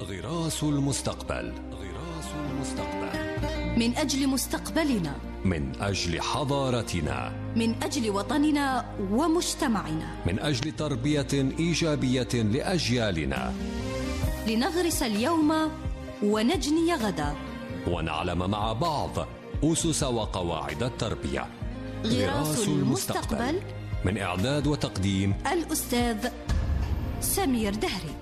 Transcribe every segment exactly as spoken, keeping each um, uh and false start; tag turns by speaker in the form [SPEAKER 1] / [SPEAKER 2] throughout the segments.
[SPEAKER 1] غراس المستقبل. غراس المستقبل.
[SPEAKER 2] من أجل مستقبلنا،
[SPEAKER 1] من أجل حضارتنا،
[SPEAKER 2] من أجل وطننا ومجتمعنا،
[SPEAKER 1] من أجل تربية إيجابية لأجيالنا،
[SPEAKER 2] لنغرس اليوم ونجني غدا،
[SPEAKER 1] ونعلم مع بعض أسس وقواعد التربية.
[SPEAKER 2] غراس المستقبل.
[SPEAKER 1] من إعداد وتقديم
[SPEAKER 2] الأستاذ سمير دهري.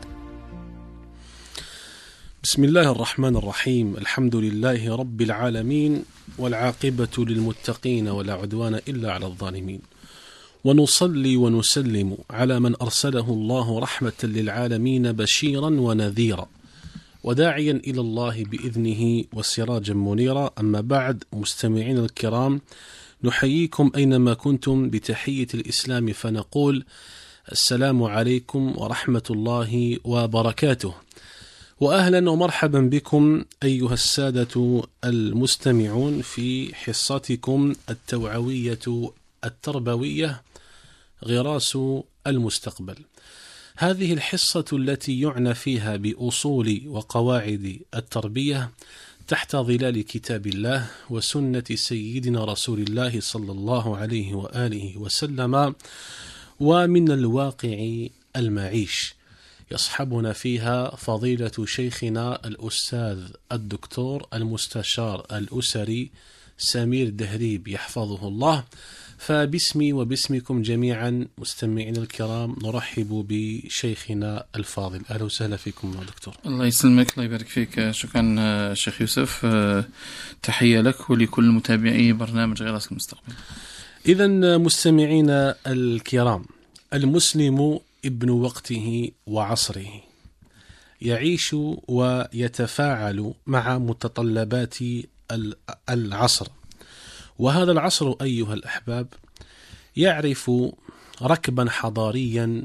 [SPEAKER 3] بسم الله الرحمن الرحيم. الحمد لله رب العالمين، والعاقبة للمتقين ولا عدوان إلا على الظالمين، ونصلي ونسلم على من أرسله الله رحمة للعالمين بشيرا ونذيرا وداعيا إلى الله بإذنه وسراجا منيرا. أما بعد، مستمعين الكرام، نحييكم أينما كنتم بتحية الإسلام، فنقول السلام عليكم ورحمة الله وبركاته، وأهلا ومرحبا بكم أيها السادة المستمعون في حصتكم التوعوية التربوية غراس المستقبل. هذه الحصة التي يعنى فيها بأصول وقواعد التربية تحت ظلال كتاب الله وسنة سيدنا رسول الله صلى الله عليه وآله وسلم، ومن الواقع المعيش. يصحبنا فيها فضيلة شيخنا الأستاذ الدكتور المستشار الأسري سمير دهريب يحفظه الله. فباسمي وباسمكم جميعا مستمعين الكرام نرحب بشيخنا الفاضل. أهلا وسهلا فيكم دكتور.
[SPEAKER 4] الله يسلمك، الله يبارك فيك. شكرا شيخ يوسف، تحية لك ولكل متابعي برنامج غراس المستقبل.
[SPEAKER 3] إذن مستمعين الكرام، المسلم ابن وقته وعصره، يعيش ويتفاعل مع متطلبات العصر، وهذا العصر أيها الأحباب يعرف ركبا حضاريا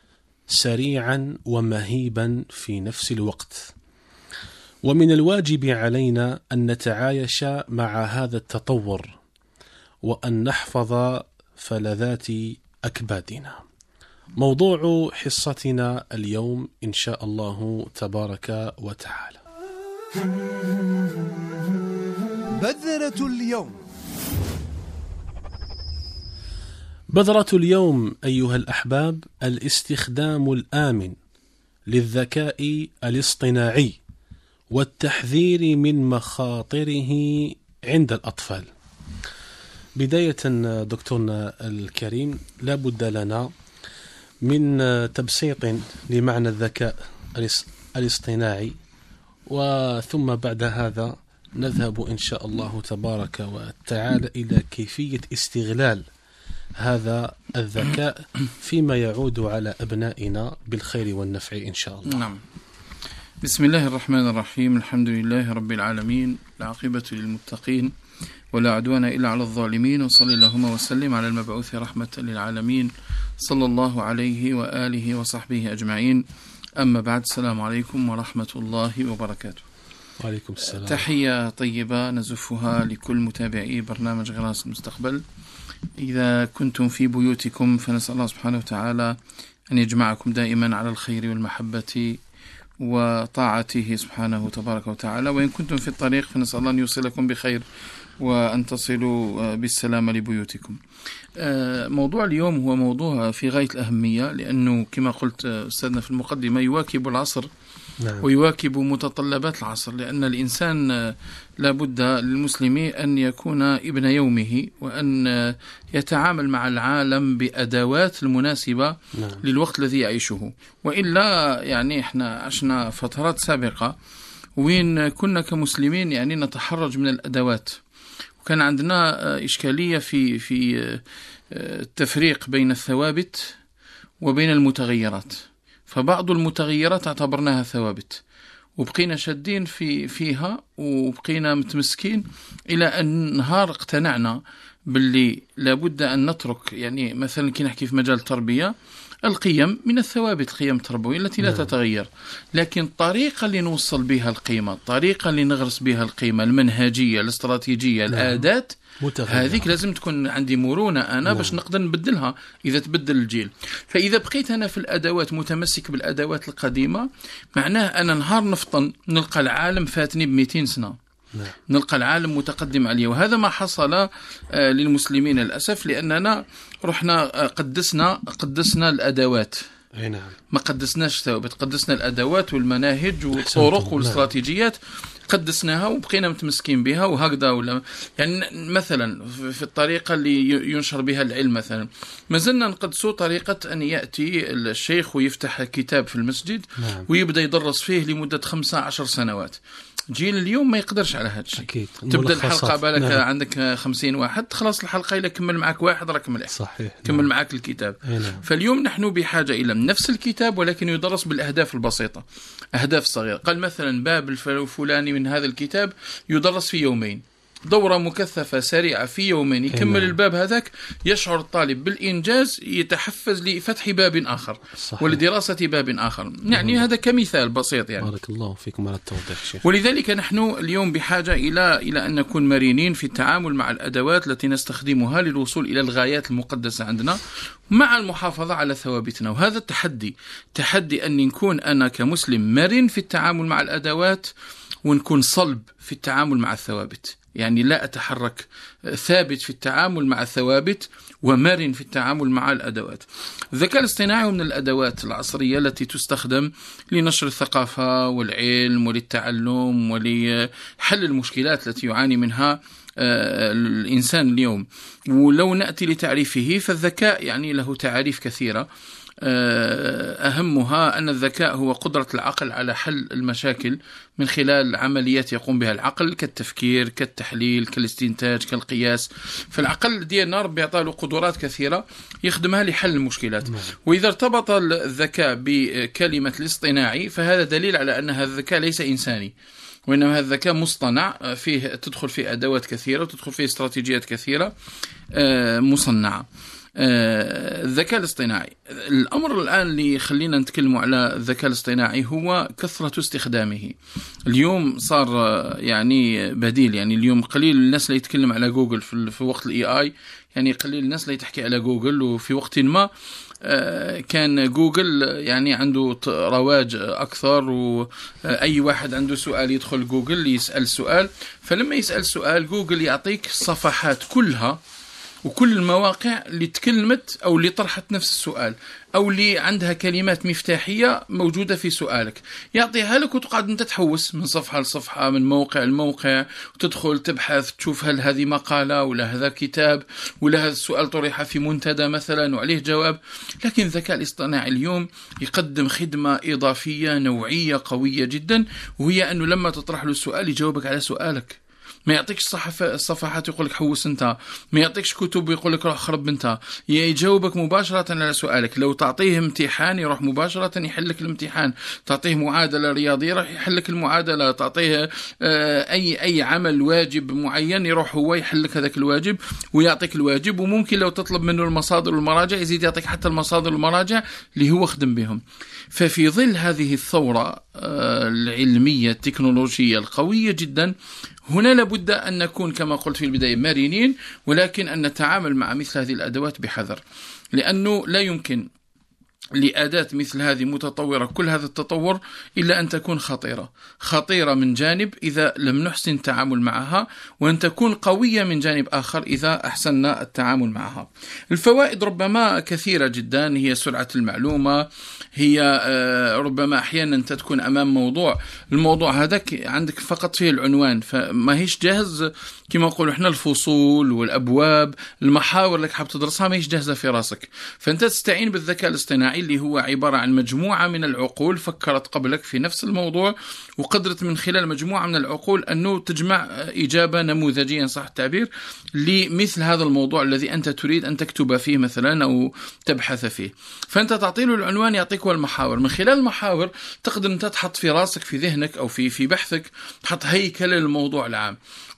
[SPEAKER 3] سريعا ومهيبا في نفس الوقت، ومن الواجب علينا أن نتعايش مع هذا التطور وأن نحفظ فلذات أكبادنا. موضوع حصتنا اليوم إن شاء الله تبارك وتعالى
[SPEAKER 5] بذرة اليوم.
[SPEAKER 3] بذرة اليوم أيها الأحباب الاستخدام الآمن للذكاء الاصطناعي والتحذير من مخاطره عند الأطفال. بداية دكتورنا الكريم، لا بد لنا من تبسيط لمعنى الذكاء الاصطناعي، وثم بعد هذا نذهب إن شاء الله تبارك وتعالى إلى كيفية استغلال هذا الذكاء فيما يعود على أبنائنا بالخير والنفع إن شاء الله.
[SPEAKER 4] نعم. بسم الله الرحمن الرحيم. الحمد لله رب العالمين، العاقبة للمتقين ولا عدوان إلا على الظالمين، وصلى اللهم وسلم على المبعوث رحمة للعالمين صلى الله عليه وآله وصحبه أجمعين. أما بعد، السلام عليكم ورحمة الله وبركاته.
[SPEAKER 3] وعليكم السلام.
[SPEAKER 4] تحية طيبة نزفها لكل متابعي برنامج غراس المستقبل. إذا كنتم في بيوتكم فنسأل الله سبحانه وتعالى أن يجمعكم دائما على الخير والمحبة وطاعته سبحانه تبارك وتعالى، وإن كنتم في الطريق فنسأل الله أن يوصلكم بخير وأن تصلوا بالسلامة لبيوتكم. موضوع اليوم هو موضوع في غاية الأهمية، لأنه كما قلت أستاذنا في المقدمة يواكب العصر. نعم. ويواكب متطلبات العصر، لأن الإنسان لابد للمسلم أن يكون ابن يومه، وأن يتعامل مع العالم بأدوات المناسبة. نعم. للوقت الذي يعيشه، وإلا يعني إحنا عشنا فترات سابقة وين كنا كمسلمين يعني نتحرج من الأدوات، وكان عندنا إشكالية في في التفريق بين الثوابت وبين المتغيرات. فبعض المتغيرات اعتبرناها ثوابت وبقينا شادين في فيها وبقينا متمسكين، إلى أن نهار اقتنعنا باللي لابد أن نترك، يعني مثلا كي نحكي في مجال التربية القيم من الثوابت، القيم التربوية التي لا تتغير، لكن الطريقة اللي نوصل بها القيمة، الطريقة اللي نغرس بها القيمة، المنهجية، الاستراتيجية، الآلات، هذيك لازم تكون عندي مرونة أنا نعم. باش نقدر نبدلها إذا تبدل الجيل. فإذا بقيت أنا في الأدوات متمسك بالأدوات القديمة، معناه أنا نهار نفطن نلقى العالم فاتني بمئتين سنة، نعم. نلقى العالم متقدم عليه. وهذا ما حصل للمسلمين للأسف، لأننا رحنا قدسنا قدسنا الأدوات،
[SPEAKER 3] أي نعم.
[SPEAKER 4] ما قدسناش ثوابت، قدسنا الأدوات والمناهج والطرق والاستراتيجيات، قدسناها وبقينا متمسكين بها وهكذا. ولا يعني مثلا في الطريقة اللي ينشر بها العلم، مثلا ما زلنا نقدسوا طريقة أن يأتي الشيخ ويفتح كتاب في المسجد نعم. ويبدأ يدرس فيه لمدة خمسة عشر سنوات. جيل اليوم ما يقدرش على هذا الشيء. تبدا الحلقه بالك نعم. عندك خمسين واحد، خلاص الحلقه الا كمل معك واحد راك مليح،
[SPEAKER 3] صحيح
[SPEAKER 4] كمل
[SPEAKER 3] نعم.
[SPEAKER 4] معك الكتاب
[SPEAKER 3] نعم.
[SPEAKER 4] فاليوم نحن بحاجه الى نفس الكتاب، ولكن يدرس بالاهداف البسيطه، اهداف صغيره. قال مثلا باب الفلاني من هذا الكتاب يدرس في يومين، دورة مكثفة سريعة في يومين، يكمل الباب هذاك، يشعر الطالب بالإنجاز، يتحفز لفتح باب آخر صحيح. ولدراسة باب آخر. يعني هذا كمثال بسيط يعني.
[SPEAKER 3] بارك الله فيكم على التوضيح شيخ.
[SPEAKER 4] ولذلك نحن اليوم بحاجة إلى إلى أن نكون مرنين في التعامل مع الأدوات التي نستخدمها للوصول إلى الغايات المقدسة عندنا، مع المحافظة على ثوابتنا. وهذا التحدي، تحدي أن نكون أنا كمسلم مرن في التعامل مع الأدوات، ونكون صلب في التعامل مع الثوابت. يعني لا أتحرك، ثابت في التعامل مع الثوابت ومرن في التعامل مع الأدوات. الذكاء الاصطناعي من الأدوات العصرية التي تستخدم لنشر الثقافة والعلم وللتعلم ولحل المشكلات التي يعاني منها الإنسان اليوم. ولو نأتي لتعريفه، فالذكاء يعني له تعريف كثيرة، أهمها أن الذكاء هو قدرة العقل على حل المشاكل من خلال عمليات يقوم بها العقل، كالتفكير، كالتحليل، كالاستنتاج، كالقياس. فالعقل ديالنا ربي يعطى له قدرات كثيرة يخدمها لحل المشكلات. وإذا ارتبط الذكاء بكلمة الاصطناعي، فهذا دليل على أن هذا الذكاء ليس إنساني، وإنما هذا الذكاء مصطنع، فيه تدخل فيه أدوات كثيرة وتدخل فيه استراتيجيات كثيرة مصنعة. آه الذكاء الاصطناعي، الأمر الآن اللي خلينا نتكلم على الذكاء الاصطناعي هو كثرة استخدامه. اليوم صار يعني بديل، يعني اليوم قليل الناس اللي يتكلم على جوجل في, في وقت الاي اي، يعني قليل الناس اللي تحكي على جوجل. وفي وقت ما آه كان جوجل يعني عنده رواج أكثر، وأي واحد عنده سؤال يدخل جوجل يسأل سؤال، فلما يسأل سؤال جوجل يعطيك الصفحات كلها وكل المواقع اللي تكلمت أو اللي طرحت نفس السؤال، أو اللي عندها كلمات مفتاحية موجودة في سؤالك، يعطيها لك وتقعد أنت تحوس من صفحة لصفحة، من موقع لموقع، وتدخل تبحث تشوف هل هذه مقالة ولا هذا كتاب ولا هذا السؤال طرح في منتدى مثلا وعليه جواب. لكن الذكاء الاصطناعي اليوم يقدم خدمة إضافية نوعية قوية جدا، وهي أنه لما تطرح له السؤال يجاوبك على سؤالك. ما يعطيكش صحفة الصفحات يقول لك حوس انت، ما يعطيكش كتب يقول لك روح خرب انت، يجاوبك مباشرة على سؤالك. لو تعطيه امتحان يروح مباشرة يحلك الامتحان، تعطيه معادلة رياضية راح يحلك المعادلة، تعطيه اي اي عمل واجب معين يروح هو يحلك هذاك الواجب ويعطيك الواجب. وممكن لو تطلب منه المصادر والمراجع يزيد يعطيك حتى المصادر والمراجع اللي هو خدم بهم. ففي ظل هذه الثورة العلمية التكنولوجية القوية جدا، هنا لابد أن نكون كما قلت في البداية مرنين، ولكن أن نتعامل مع مثل هذه الأدوات بحذر، لأنه لا يمكن لأداة مثل هذه متطورة كل هذا التطور إلا أن تكون خطيرة. خطيرة من جانب إذا لم نحسن التعامل معها، وأن تكون قوية من جانب آخر إذا أحسننا التعامل معها. الفوائد ربما كثيرة جدا، هي سرعة المعلومة، هي ربما أحيانا تكون أمام موضوع، الموضوع هذاك عندك فقط فيه العنوان، فما هيش جاهز كما نقولوا احنا الفصول والأبواب المحاور اللي حاب تدرسها ما هيش جاهزة في راسك. فأنت تستعين بالذكاء الاصطناعي اللي هو عبارة عن مجموعة من العقول فكرت قبلك في نفس الموضوع، وقدرت من خلال مجموعة من العقول أنه تجمع إجابة نموذجيا صح التعبير لمثل هذا الموضوع الذي أنت تريد أن تكتب فيه مثلا أو تبحث فيه. فأنت تعطيله العنوان يعطيك المحاور، من خلال المحاور تقدر أنت تحط في راسك في ذهنك أو في في بحثك تحط هيكل للموضوع العام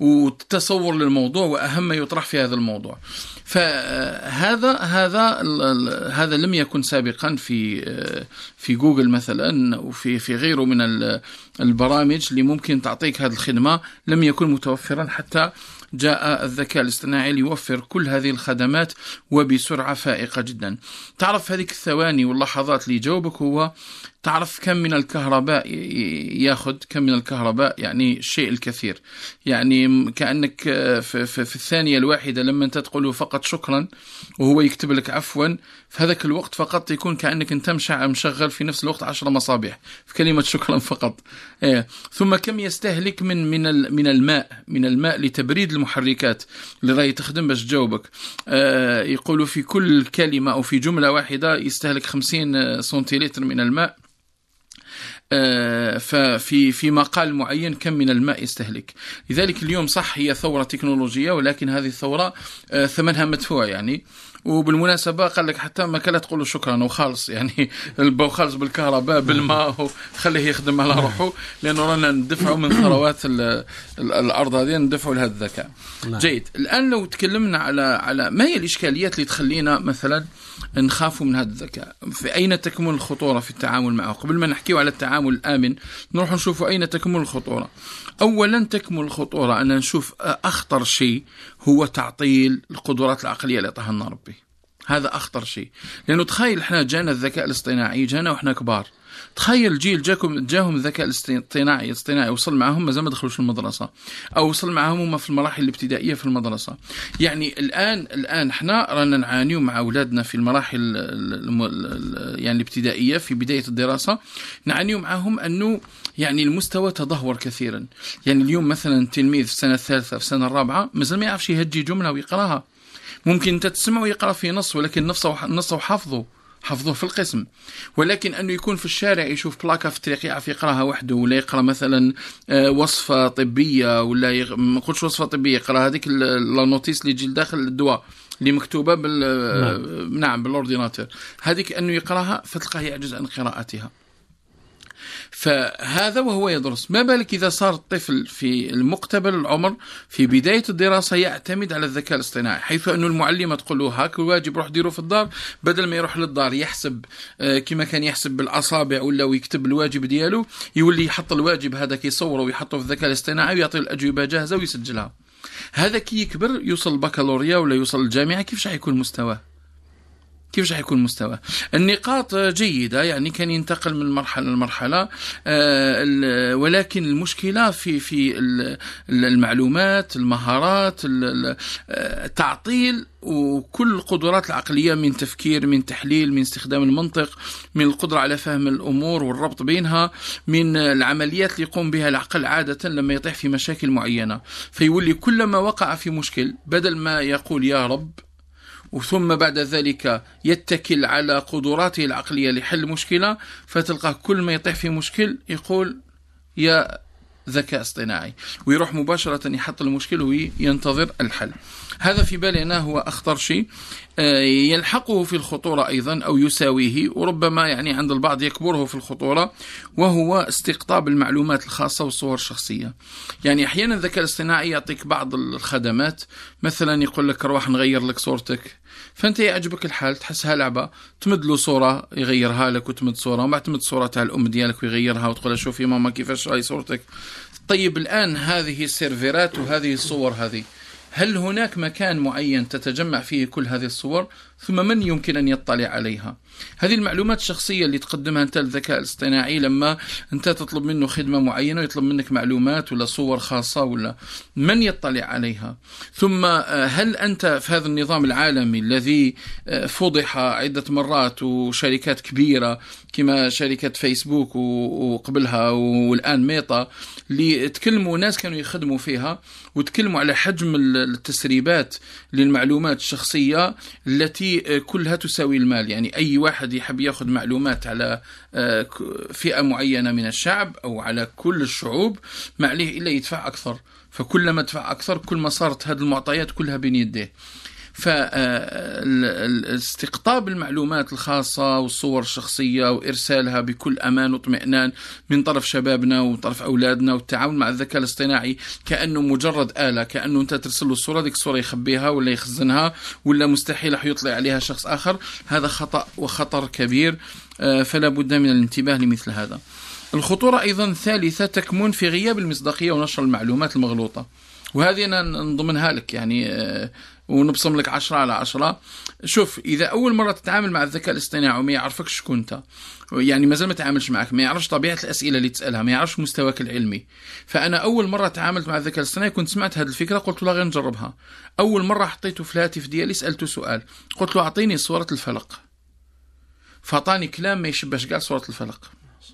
[SPEAKER 4] وتصور للموضوع وأهم ما يطرح في هذا الموضوع. فهذا هذا هذا لم يكن سابقا سابقا في في جوجل مثلا وفي في غيره من البرامج اللي ممكن تعطيك هذه الخدمة لم يكن متوفرا حتى جاء الذكاء الاصطناعي ليوفر كل هذه الخدمات وبسرعة فائقة جدا. تعرف هذه الثواني واللحظات اللي يجاوبك هو تعرف كم من الكهرباء ياخذ، كم من الكهرباء، يعني الشيء الكثير. يعني كأنك في, في, في الثانية الواحدة لما انت تقوله فقط شكرا وهو يكتب لك عفوا، في هذاك الوقت فقط يكون كأنك انت مشغل في نفس الوقت عشر مصابيح في كلمة شكرا فقط. إيه. ثم كم يستهلك من من من الماء من الماء لتبريد المحركات اللي راهي تخدم باش تجاوبك. آه يقولوا في كل كلمة أو في جملة واحدة يستهلك خمسين سنتيلتر من الماء. ففي في مقال معين كم من الماء يستهلك. لذلك اليوم صح هي ثورة تكنولوجية، ولكن هذه الثورة ثمنها مدفوع يعني. وبالمناسبة قال لك حتى ما كلا تقولوا شكرا وخالص، يعني البو خالص بالكهرباء بالماء وخليه يخدم على روحه، لأنه رانا ندفعوا من ثروات الأرض هذه ندفعوا لهذا الذكاء. جيد. الآن لو تكلمنا على على ما هي الإشكاليات اللي تخلينا مثلا نخافوا من هذا الذكاء، في أين تكمن الخطورة في التعامل معه؟ قبل ما نحكيه على التعامل الآمن نروح نشوف أين تكمن الخطورة. أولا تكمن الخطورة أن نشوف أخطر شيء هو تعطيل القدرات العقلية اللي أعطاها لنا ربي. هذا أخطر شيء، لأنه تخيل إحنا جانا الذكاء الاصطناعي جانا وإحنا كبار. تخيل جيل جاكم جاهم الذكاء الاصطناعي الاصطناعي وصل معهم مازال ما دخلوش المدرسة، أو وصل معهم هم في المراحل الابتدائية في المدرسة. يعني الآن الآن إحنا رانا نعانيو مع أولادنا في المراحل يعني الابتدائية في بداية الدراسة، نعانيو معهم أنه يعني المستوى تدهور كثيرا. يعني اليوم مثلا تلميذ في السنة الثالثة في السنة الرابعة مازال ما يعرفش يهجي جملة ويقراها. ممكن أنت تسمع ويقرأ في نص، ولكن نصه نصه حافظه حفظه في القسم. ولكن أنه يكون في الشارع يشوف بلاكة في الطريق يعرف يقراها وحده، ولا يقرأ مثلا وصفة طبية، ولا يغ... ما نقولش وصفة طبية، يقرأ هذيك النوتيس اللي يجي داخل الدواء اللي مكتوبة بال نعم, نعم بالأورديناتور، هذيك أنه يقرأها فتلقاه يعجز عن قراءتها. فهذا وهو يدرس. ما بالك إذا صار الطفل في المقتبل العمر في بداية الدراسة يعتمد على الذكاء الاصطناعي، حيث أن المعلمة تقول له هاك الواجب روح ديره في الدار، بدل ما يروح للدار يحسب كما كان يحسب بالأصابع ولا ويكتب الواجب دياله، يولي يحط الواجب هذاك يصوره ويحطه في الذكاء الاصطناعي ويعطي الأجوبة جاهزة ويسجلها. هذا كي يكبر يوصل البكالوريا ولا يوصل الجامعة كيف حيكون مستواه؟ كيف راح يكون مستوى؟ النقاط جيدة، يعني كان ينتقل من مرحلة لمرحلة، ولكن المشكلة في في المعلومات، المهارات، التعطيل وكل القدرات العقلية من تفكير، من تحليل، من استخدام المنطق، من القدرة على فهم الأمور والربط بينها، من العمليات اللي يقوم بها العقل عادة لما يطيح في مشاكل معينة. فيولي كلما وقع في مشكل بدل ما يقول يا رب وثم بعد ذلك يتكل على قدراته العقلية لحل مشكلة، فتلقاه كل ما يطيح في مشكل يقول يا ذكاء اصطناعي، ويروح مباشرة يحط المشكل وينتظر الحل. هذا في بالنا هو أخطر شيء، يلحقه في الخطورة أيضا أو يساويه، وربما يعني عند البعض يكبره في الخطورة، وهو استقطاب المعلومات الخاصة والصور الشخصية. يعني أحيانا الذكاء الاصطناعي يعطيك بعض الخدمات، مثلا يقول لك روح نغير لك صورتك، فأنت يعجبك الحال تحسها لعبة، تمد له صورة يغيرها لك، وتمد صورة وما تمد صورة تاع الأم ديالك ويغيرها، وتقول شوفي ماما كيفاش راهي صورتك. طيب الآن هذه السيرفرات وهذه الصور هذه، هل هناك مكان معين تتجمع فيه كل هذه الصور؟ ثم من يمكن أن يطلع عليها؟ هذه المعلومات الشخصية اللي تقدمها أنت الذكاء الاصطناعي لما أنت تطلب منه خدمة معينة ويطلب منك معلومات ولا صور خاصة، ولا من يطلع عليها؟ ثم هل أنت في هذا النظام العالمي الذي فضح عدة مرات، وشركات كبيرة كما شركة فيسبوك وقبلها والآن ميتا اللي تكلموا ناس كانوا يخدموا فيها وتكلموا على حجم التسريبات للمعلومات الشخصية التي كلها تساوي المال. يعني أي واحد يحب يأخذ معلومات على فئة معينة من الشعب أو على كل الشعوب ما عليه إلا يدفع أكثر، فكلما دفع أكثر كل ما صارت هذه المعطيات كلها بين يديه. فاستقطاب المعلومات الخاصة والصور الشخصية وإرسالها بكل أمان واطمئنان من طرف شبابنا وطرف أولادنا، والتعامل مع الذكاء الاصطناعي كأنه مجرد آلة، كأنه أنت ترسل له الصورة، ديك الصورة يخبيها ولا يخزنها ولا مستحيل يطلع عليها شخص آخر. هذا خطأ وخطر كبير، فلا بد من الانتباه لمثل هذا. الخطورة أيضا الثالثة تكمن في غياب المصداقية ونشر المعلومات المغلوطة، وهذه أنا نضمنها لك يعني ونبصم لك عشرة على عشرة. شوف، إذا أول مرة تتعامل مع الذكاء الاصطناعي وما يعرفكش شكون أنت، يعني ما زال ما تعاملش معك، ما يعرفش طبيعة الأسئلة اللي تسألها، ما يعرفش مستواك العلمي. فأنا أول مرة تعاملت مع الذكاء الاصطناعي كنت سمعت هذه الفكرة، قلت له غير نجربها. أول مرة حطيته في الهاتف ديالي سألته سؤال، قلت له أعطيني صورة الفلق، فأعطاني كلام ما يشبهش قال صورة الفلق.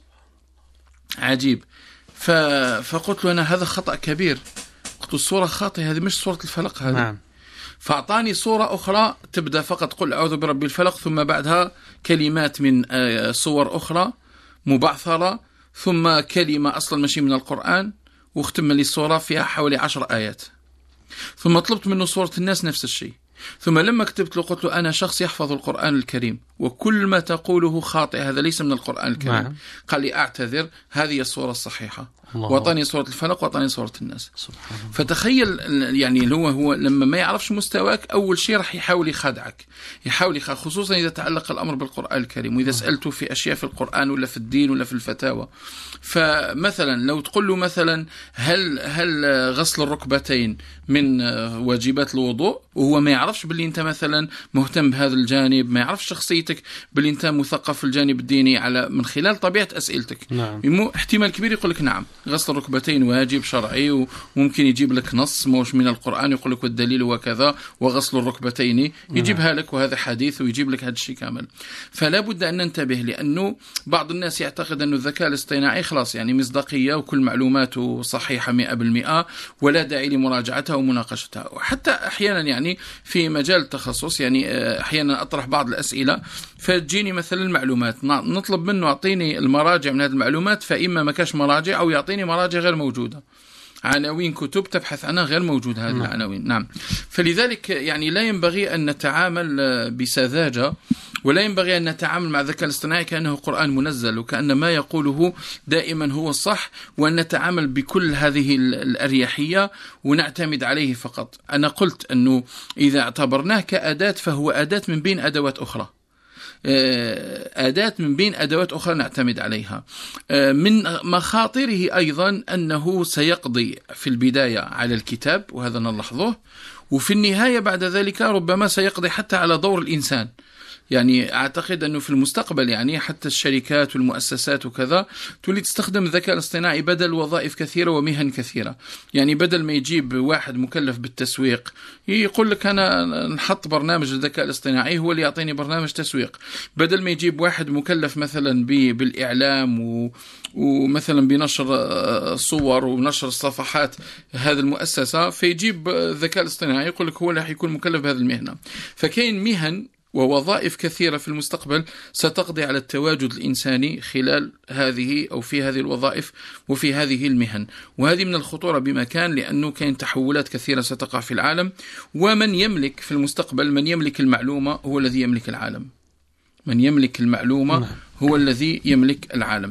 [SPEAKER 4] عجيب. ف... فقلت له أنا هذا خطأ كبير، قلت له الصورة خاطئة، هذه مش صورة الفلق هذه. نعم. فأعطاني صورة أخرى تبدأ فقط قل أعوذ برب الفلق، ثم بعدها كلمات من صور أخرى مبعثرة، ثم كلمة أصلا ماشي من القرآن، واختم لي الصورة فيها حوالي عشر آيات. ثم طلبت منه صورة الناس نفس الشيء. ثم لما كتبت له قلت له أنا شخص يحفظ القرآن الكريم وكل ما تقوله خاطئ، هذا ليس من القرآن الكريم. نعم. قال لي أعتذر، هذه الصورة الصحيحة. وطني صورة الفلق وطني صورة الناس. سبحان الله. فتخيل يعني هو هو لما ما يعرفش مستواك أول شيء راح يحاول يخدعك، يحاول يخدعك، خصوصا إذا تعلق الأمر بالقرآن الكريم، وإذا سألته في أشياء في القرآن ولا في الدين ولا في الفتاوى. فمثلا لو تقول له مثلا هل هل غسل الركبتين من واجبات الوضوء، وهو ما يعرفش باللي أنت مثلا مهتم بهذا الجانب، ما يعرفش شخصيتك باللي أنت مثقف في الجانب الديني على من خلال طبيعة أسئلتك. نعم. احتمال كبير يقول لك نعم غسل الركبتين واجب شرعي، وممكن يجيب لك نص موش من القرآن يقول لك والدليل وكذا وغسل الركبتين يجيبها لك وهذا حديث ويجيب لك هذا الشيء كامل. فلا بد أن ننتبه، لأنه بعض الناس يعتقد أن الذكاء الاصطناعي خلاص يعني مصداقية وكل معلوماته صحيحة مئة بالمئة ولا داعي لمراجعتها ومناقشتها. وحتى أحيانا يعني في مجال التخصص يعني أحيانا أطرح بعض الأسئلة فتجيني مثلا المعلومات، نطلب منه أعطيني المراجع من هذه المعلومات، فإما ما كاش مراجع أو يعطيني مراجع غير موجودة، عناوين كتب تبحث عنها غير موجودة هذه العناوين. نعم. فلذلك يعني لا ينبغي أن نتعامل بسذاجة، ولا ينبغي أن نتعامل مع الذكاء الاصطناعي كأنه قرآن منزل وكأن ما يقوله دائما هو الصح، وأن نتعامل بكل هذه الأريحية ونعتمد عليه فقط. أنا قلت أنه إذا اعتبرناه كأداة فهو أداة من بين أدوات أخرى، أداة من بين أدوات أخرى نعتمد عليها. من مخاطره أيضا أنه سيقضي في البداية على الكتاب، وهذا نلاحظه، وفي النهاية بعد ذلك ربما سيقضي حتى على دور الإنسان. يعني أعتقد أنه في المستقبل يعني حتى الشركات والمؤسسات وكذا تولي تستخدم الذكاء الاصطناعي بدل وظائف كثيرة ومهن كثيرة. يعني بدل ما يجيب واحد مكلف بالتسويق يقول لك أنا نحط برنامج الذكاء الاصطناعي هو اللي يعطيني برنامج تسويق، بدل ما يجيب واحد مكلف مثلا بالإعلام و ومثلا بنشر الصور ونشر الصفحات هذه المؤسسة، فيجيب الذكاء الاصطناعي يقول لك هو اللي حيكون مكلف بهذه المهنة. فكاين مهن ووظائف كثيرة في المستقبل ستقضي على التواجد الإنساني خلال هذه أو في هذه الوظائف وفي هذه المهن، وهذه من الخطورة بمكان، لأنه كاين تحولات كثيرة ستقع في العالم، ومن يملك في المستقبل من يملك المعلومة هو الذي يملك العالم. من يملك المعلومة هو الذي يملك العالم.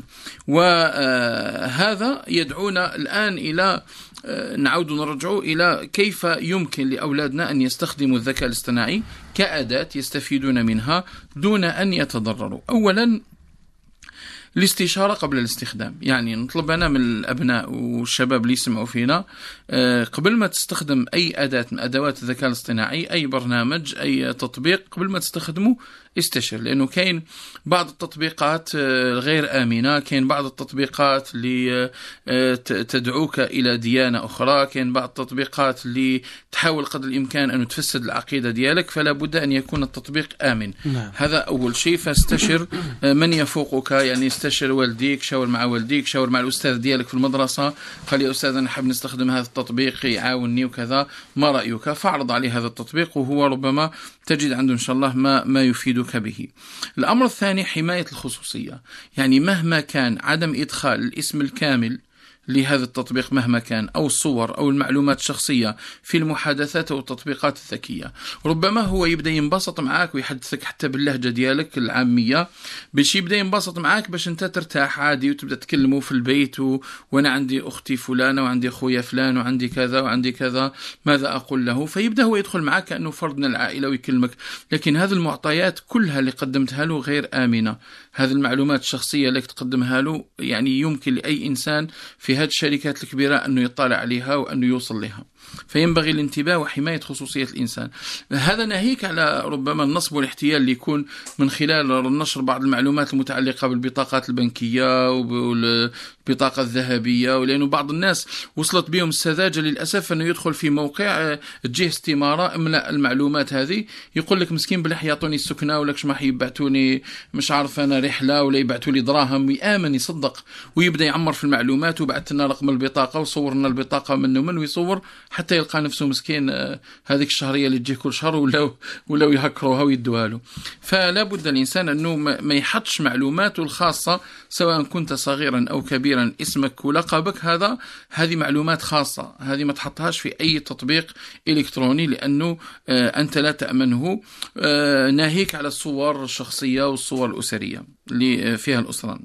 [SPEAKER 4] وهذا يدعونا الآن إلى نعود نرجع إلى كيف يمكن لأولادنا أن يستخدموا الذكاء الاصطناعي كأداة يستفيدون منها دون أن يتضرروا. أولا الاستشارة قبل الاستخدام، يعني نطلب أنا من الأبناء والشباب اللي يسمعوا فينا قبل ما تستخدم أي أداة من أدوات الذكاء الاصطناعي، أي برنامج أي تطبيق، قبل ما تستخدمه استشر، لأنه كاين بعض التطبيقات غير آمنة، كاين بعض التطبيقات اللي تدعوك إلى ديانة أخرى، كاين بعض التطبيقات اللي تحاول قدر الإمكان أن تفسد العقيدة ديالك، فلا بد أن يكون التطبيق آمن. نعم. هذا أول شيء. فاستشر من يفوقك، يعني استشر والديك، شاور مع والديك، شاور مع الأستاذ ديالك في المدرسة، قال يا أستاذ أنا حاب نستخدم هذا التطبيق يعاونني وكذا، ما رأيك؟ فاعرض عليه هذا التطبيق وهو ربما تجد عنده إن شاء الله ما ما يفيدك به. الأمر الثاني حماية الخصوصية، يعني مهما كان عدم إدخال الاسم الكامل لهذا التطبيق مهما كان، أو الصور أو المعلومات الشخصية في المحادثات أو التطبيقات الذكية. ربما هو يبدأ ينبسط معك ويحدثك حتى باللهجة ديالك العامية باش يبدأ ينبسط معك باش أنت ترتاح عادي وتبدأ تكلمه في البيت و... وأنا عندي أختي فلانة وعندي أخويا فلان وعندي كذا وعندي كذا، ماذا أقول له؟ فيبدأ هو يدخل معك كأنه فرد من العائلة ويكلمك. لكن هذه المعطيات كلها اللي قدمتها له غير آمنة. هذه المعلومات الشخصية اللي تقدمها له يعني يمكن لأي إنسان في هذه الشركات الكبيرة أنه يطلع عليها وأنه يوصل لها، فينبغي الانتباه وحماية خصوصية الإنسان. هذا ناهيك على ربما النصب والاحتيال اللي يكون من خلال نشر بعض المعلومات المتعلقة بالبطاقات البنكية وبالبطاقة الذهبية، ولأنه بعض الناس وصلت بهم السذاجة للأسف أنه يدخل في موقع تجيه استمارة املأ المعلومات هذه، يقول لك مسكين بلح يعطوني السكنة ولا ما يبعتوني مش عارف أنا رحلة ولا يبعتوا لي دراهم، ويآمن يصدق ويبدأ يعمر في المعلومات وبعت لنا رقم البطاقة وصورنا البطاقة منه من ويصور حتى يلقى نفسه مسكين هذيك الشهرية اللي تجيه كل شهر ولا ولا يهكروها ويدوها له. فلا بد الإنسان أنه ما يحطش معلوماته الخاصة سواء كنت صغيرا أو كبيرا، اسمك ولقبك، هذا هذه معلومات خاصة، هذه ما تحطهاش في أي تطبيق إلكتروني لأنه أنت لا تأمنه، ناهيك على الصور الشخصية والصور الأسرية اللي فيها الأسرة.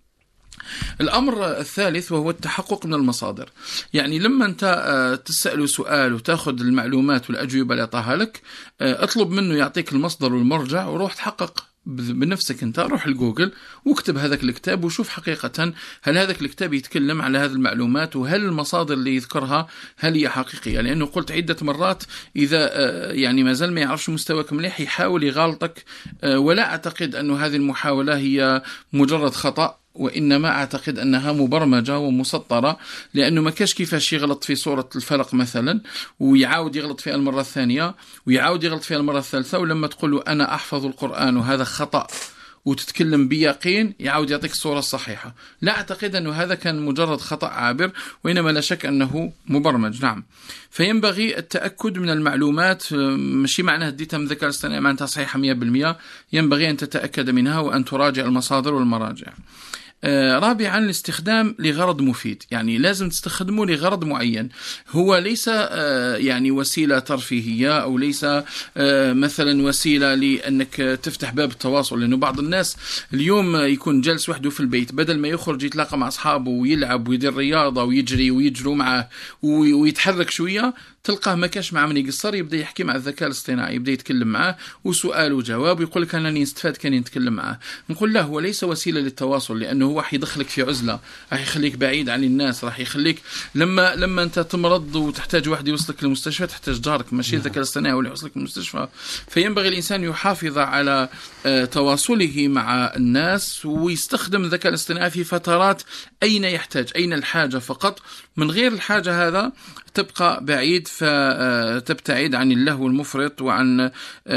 [SPEAKER 4] الأمر الثالث وهو التحقق من المصادر. يعني لما أنت تسأله سؤال وتأخذ المعلومات والأجوبة اللي أعطاها لك، اطلب منه يعطيك المصدر والمرجع وروح تحقق بنفسك. أنت روح لجوجل واكتب هذاك الكتاب وشوف حقيقة هل هذاك الكتاب يتكلم على هذه المعلومات وهل المصادر اللي يذكرها هل هي حقيقية. لأنه قلت عدة مرات إذا يعني ما زال ما يعرفش مستواك مليح يحاول يغالطك، ولا أعتقد أن هذه المحاولة هي مجرد خطأ، وإنما أعتقد أنها مبرمجة ومسطرة، لأنه ما كاش كيفاش يغلط في سورة الفلق مثلا ويعاود يغلط فيها المرة الثانية ويعاود يغلط فيها المرة الثالثة، ولما تقول له أنا أحفظ القرآن وهذا خطأ وتتكلم بيقين يعاود يعطيك الصورة الصحيحة. لا أعتقد أنه هذا كان مجرد خطأ عابر، وإنما لا شك أنه مبرمج. نعم، فينبغي التأكد من المعلومات، ماشي معناه اديتها من الذكاء الاصطناعي معناتها صحيحة مية بالمية، ينبغي أن تتأكد منها وأن تراجع المصادر والمراجع. آه رابعا الاستخدام لغرض مفيد، يعني لازم تستخدمه لغرض معين، هو ليس آه يعني وسيلة ترفيهية أو ليس آه مثلا وسيلة لأنك تفتح باب التواصل. لأنه بعض الناس اليوم يكون جالس وحده في البيت، بدل ما يخرج يتلاقى مع أصحابه ويلعب ويدير رياضة ويجري ويجروا معه ويتحرك شوية، تلقاه ما كاش مع من يقصر، يبدأ يحكي مع الذكاء الاصطناعي، يبدأ يتكلم معه وسؤال وجواب ويقول لك أنا نستفاد كان يتكلم معه. نقول له هو ليس وسيلة للتواصل، لأنه هو راح يدخلك في عزلة، راح يخليك بعيد عن الناس، راح يخليك لما لما أنت تمرض وتحتاج واحد يوصلك للمستشفى تحتاج جارك، ماشي الذكاء الاصطناعي هو اللي يوصلك للمستشفى. فينبغي الإنسان يحافظ على تواصله مع الناس ويستخدم الذكاء الاصطناعي في فترات أين يحتاج، أين الحاجة فقط، من غير الحاجة هذا تبقى بعيد، فتبتعد عن اللهو المفرط وعن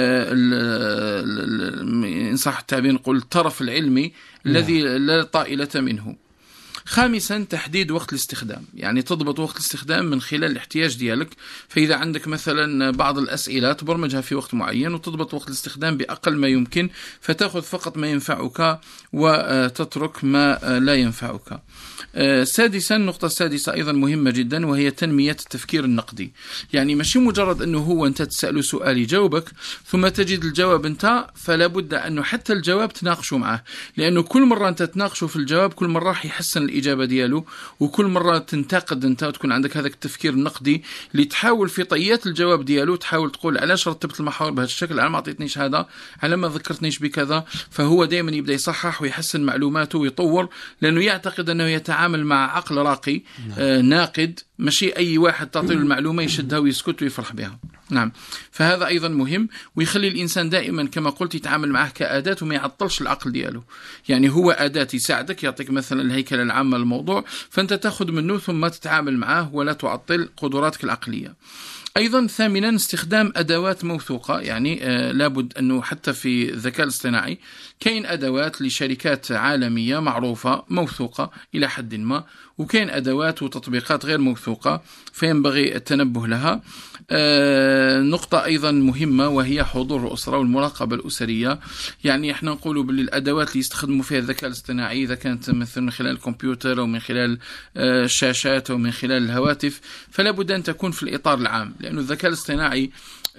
[SPEAKER 4] إن صح التعبير نقول الطرف العلمي الذي لا طائلة منه. خامسا تحديد وقت الاستخدام، يعني تضبط وقت الاستخدام من خلال الاحتياج ديالك. فإذا عندك مثلا بعض الأسئلة تبرمجها في وقت معين وتضبط وقت الاستخدام بأقل ما يمكن، فتأخذ فقط ما ينفعك وتترك ما لا ينفعك. سادسا النقطة السادسة أيضا مهمة جدا، وهي تنمية التفكير النقدي. يعني ماشي مجرد أنه هو أنت تسأله سؤال يجاوبك ثم تجد الجواب أنت، فلا بد أنه حتى الجواب تناقشه معه، لأنه كل مرة أنت تناقشه في الجواب كل مرة راح يحسن الإجابة دياله، وكل مرة تنتقد أنت وتكون عندك هذا التفكير النقدي اللي تحاول في طيات الجواب دياله تحاول تقول علاش رتبت المحاور بهذا الشكل، على ما أعطيتنيش هذا، على ما ذكرتنيش بكذا. فهو دائما يبدأ يصحح ويحسن معلوماته ويطور، لأنه يعتقد أنه يتعامل مع عقل راقي آه ناقد، ماشي أي واحد تعطيه المعلومة يشدها ويسكت ويفرح بها. نعم، فهذا أيضا مهم، ويخلي الإنسان دائما كما قلت يتعامل معه كأداة وما يعطلش العقل دياله. يعني هو أداة يساعدك، يعطيك مثلا الهيكلة العامة للموضوع، فأنت تأخذ منه ثم تتعامل معه ولا تعطل قدراتك العقلية. أيضا ثامنا استخدام أدوات موثوقة، يعني آه لابد أنه حتى في الذكاء الاصطناعي كاين أدوات لشركات عالمية معروفة موثوقة إلى حد ما، وكاين أدوات وتطبيقات غير موثوقة فينبغي التنبه لها. آه نقطة أيضا مهمة وهي حضور الأسرة والمراقبة الأسرية. يعني احنا نقولوا بالأدوات اللي يستخدموا فيها الذكاء الاصطناعي إذا كانت مثلا من خلال الكمبيوتر أو من خلال آه الشاشات أو من خلال الهواتف فلا بد أن تكون في الإطار العام، لأن الذكاء الاصطناعي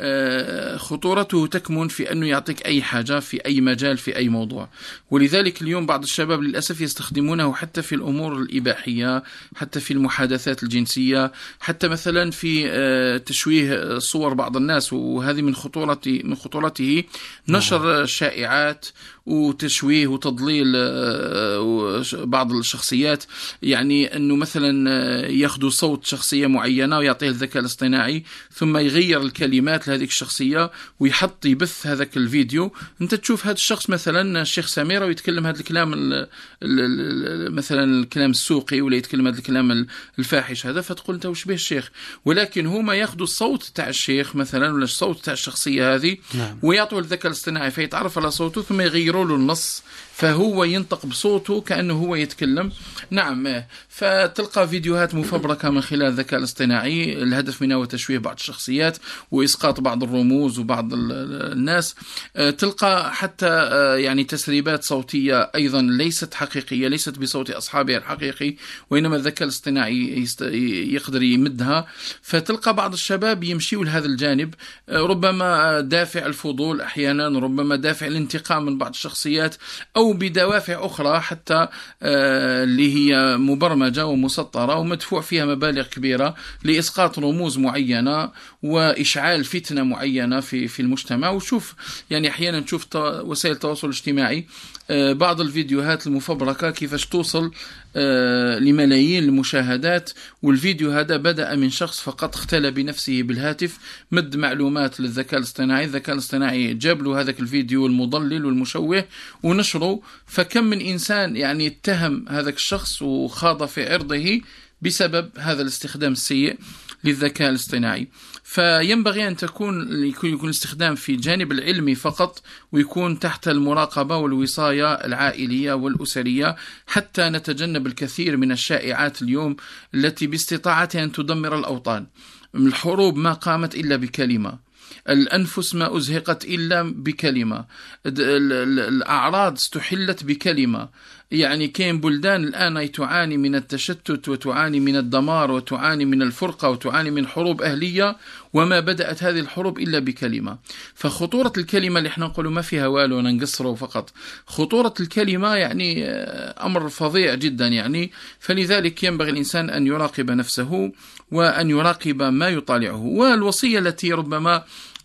[SPEAKER 4] خطورته تكمن في أنه يعطيك أي حاجة في أي مجال في أي موضوع. ولذلك اليوم بعض الشباب للأسف يستخدمونه حتى في الأمور الإباحية، حتى في المحادثات الجنسية، حتى مثلا في تشويه صور بعض الناس، وهذه من خطورة من خطورته نشر شائعات وتشويه وتضليل بعض الشخصيات. يعني أنه مثلا ياخذوا صوت شخصية معينة ويعطيه الذكاء الاصطناعي ثم يغير الكلمات لهذه الشخصية ويحط يبث هذاك الفيديو. أنت تشوف هذا الشخص مثلا الشيخ سمير ويتكلم هذا الكلام مثلا الكلام السوقي ولا يتكلم هذا الكلام الفاحش هذا، فتقول أنت وش به الشيخ، ولكن هما ياخذوا الصوت تاع الشيخ مثلا ولا الصوت تاع الشخصية هذه نعم. ويعطوا الذكاء الاصطناعي فيتعرف على صوته ثم يغيروا له النص فهو ينطق بصوته كأنه هو يتكلم. نعم، فتلقى فيديوهات مفبركة من خلال الذكاء الاصطناعي الهدف منها هو تشويه بعض الشخصيات وإسقاط بعض الرموز وبعض الناس. تلقى حتى يعني تسريبات صوتية أيضا ليست حقيقية، ليست بصوت أصحابها الحقيقي، وإنما الذكاء الاصطناعي يقدر يمدها. فتلقى بعض الشباب يمشيوا لهذا الجانب، ربما دافع الفضول أحيانا، ربما دافع الانتقام من بعض الشخصيات، أو بدوافع أخرى حتى آه اللي هي مبرمجة ومسطرة ومدفوع فيها مبالغ كبيرة لإسقاط رموز معينة وإشعال فتنة معينة في في المجتمع. وشوف يعني أحيانا نشوف وسائل التواصل الاجتماعي آه بعض الفيديوهات المفبركة كيفاش توصل آه لملايين المشاهدات، والفيديو هذا بدأ من شخص فقط اختلى بنفسه بالهاتف، مد معلومات للذكاء الاصطناعي، الذكاء الاصطناعي جاب له هذاك الفيديو المضلل والمشوه ونشره. فكم من إنسان يعني اتهم هذاك الشخص وخاض في عرضه بسبب هذا الاستخدام السيء للذكاء الاصطناعي. فينبغي أن تكون يكون يكون الاستخدام في الجانب العلمي فقط، ويكون تحت المراقبة والوصاية العائلية والأسرية، حتى نتجنب الكثير من الشائعات اليوم التي باستطاعتها أن تدمر الأوطان. الحروب ما قامت إلا بكلمة، الأنفس ما أزهقت إلا بكلمة، الأعراض استحلت بكلمة. يعني كاين بلدان الآن تعاني من التشتت وتعاني من الدمار وتعاني من الفرقة وتعاني من حروب أهلية، وما بدأت هذه الحروب إلا بكلمة. فخطورة الكلمة اللي احنا نقولوا ما فيها والو ننقصره فقط، خطورة الكلمة يعني أمر فظيع جدا يعني. فلذلك ينبغي الإنسان أن يراقب نفسه وأن يراقب ما يطالعه. والوصية التي ربما